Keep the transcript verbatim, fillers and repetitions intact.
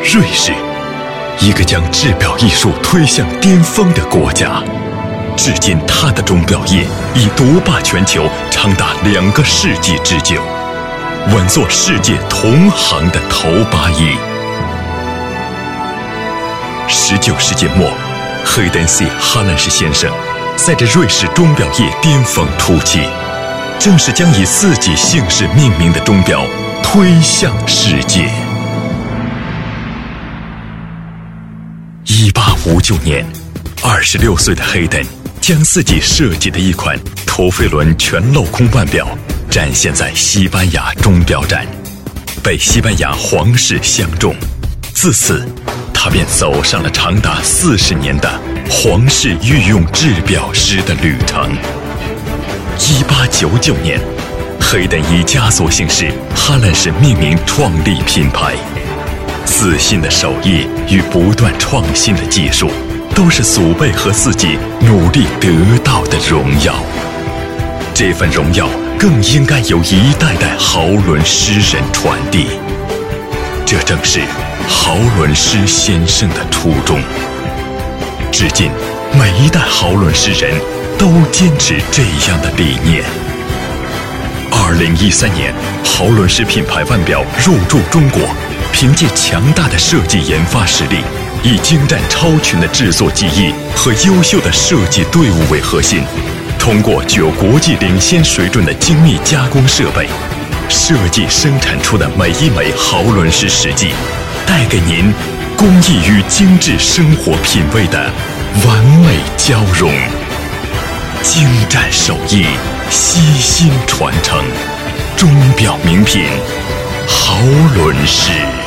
瑞士，一个将制表艺术推向巅峰的国家。至今，它的钟表业已独霸全球长达两个世纪之久，稳坐世界同行的头八亿。十九世纪末，黑登希·哈兰士先生在这瑞士钟表业巅峰突起，正是将以自己姓氏命名的钟表推向世界。一八五九年，二十六岁的黑登将自己设计的一款陀飞轮全镂空腕表展现在西班牙钟表展，被西班牙皇室相中。自此，他便走上了长达四十年的皇室御用制表师的旅程。一八九九年，黑登以家族姓氏哈兰士命名创立品牌。自信的手艺与不断创新的技术，都是祖辈和自己努力得到的荣耀。这份荣耀更应该由一代代豪伦诗人传递。这正是豪伦诗先生的初衷。至今，每一代豪伦诗人都坚持这样的理念。二零一三年，豪伦诗品牌腕表入驻中国，凭借强大的设计研发实力，以精湛超群的制作技艺和优秀的设计队伍为核心，通过具有国际领先水准的精密加工设备，设计生产出的每一枚豪伦诗石记，带给您工艺与精致生活品味的完美交融。精湛手艺，悉心传承，钟表名品豪伦诗。